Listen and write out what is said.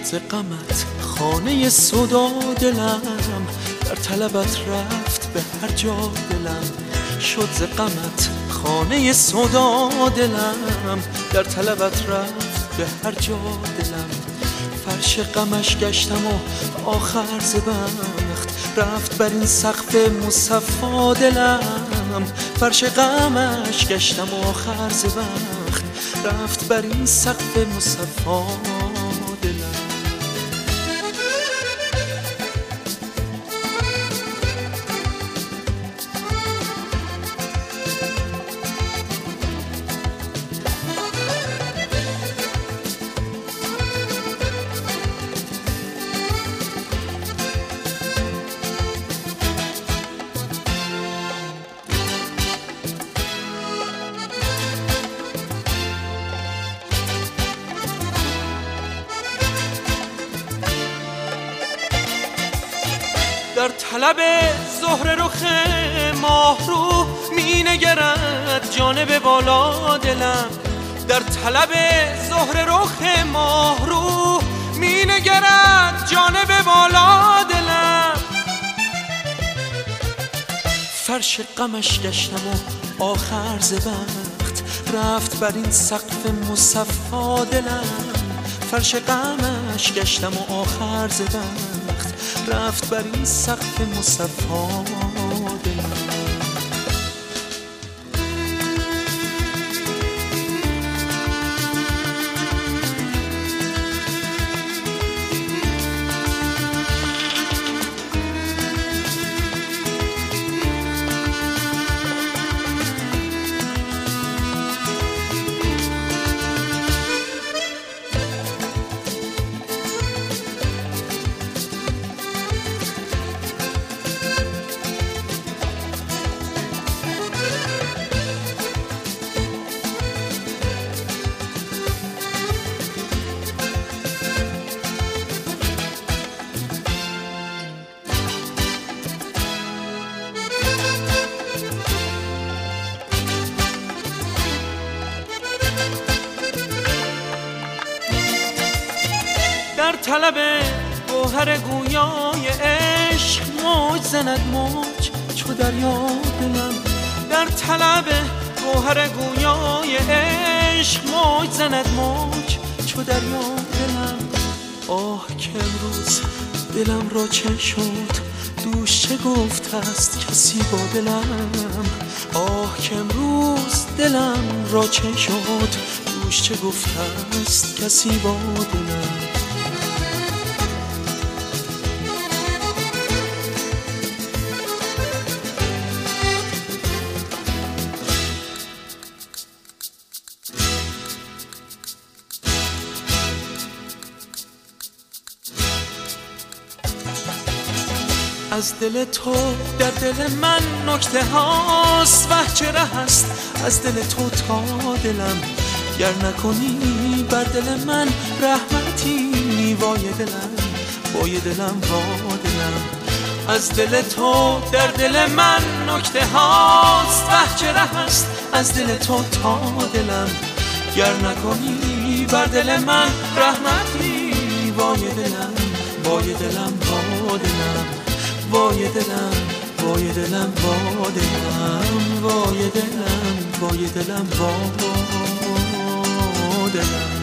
ز غمت خانه سودا دلم، در طلبت رفت به هر جا دلم. شد ز غمت خانه سودا دلم، در طلبت رفت به هر جا دلم. فرش غمش گشتم و آخر ز بخت رفت بر این سقف مصفا دلم. فرش غمش گشتم و آخر ز بخت رفت بر این سقف مصفا دلم. در طلب زهر رخ ماه رو می نگرد جانب بالا دلم. در طلب زهر رخ ماه رو می نگرد جانب بالا دلم. فرش غمش گشتم و آخر ز بخت رفت بر این سقف مصفا دلم. فرش غمش گشتم و آخر ز بخت رفت بر این سقف مصفا دلم. در طلب گوهر گویای عشق موج زند موج چو دریا دلم. در طلب گوهر گویای عشق موج زند موج چو دریا دلم. آه که امروز دلم را چه شد دوش چه گفته است کسی با دلم. آه که امروز دلم را چه شد دوش چه گفته است کسی با دلم. از دل تو در دل من نکته هاست وه چه ره است از دل تو تا دلم. گر نکنی بر دل من رحمتی وای دلم وای دلم وای دلم. از دل تو در دل من نکته هاست وه چه ره است از دل تو تا دلم. گر نکنی بر دل من رحمتی وای دلم وای دلم وای دلم وای دلم وای دلم وای دلم وای دلم وای دلم وای دلم.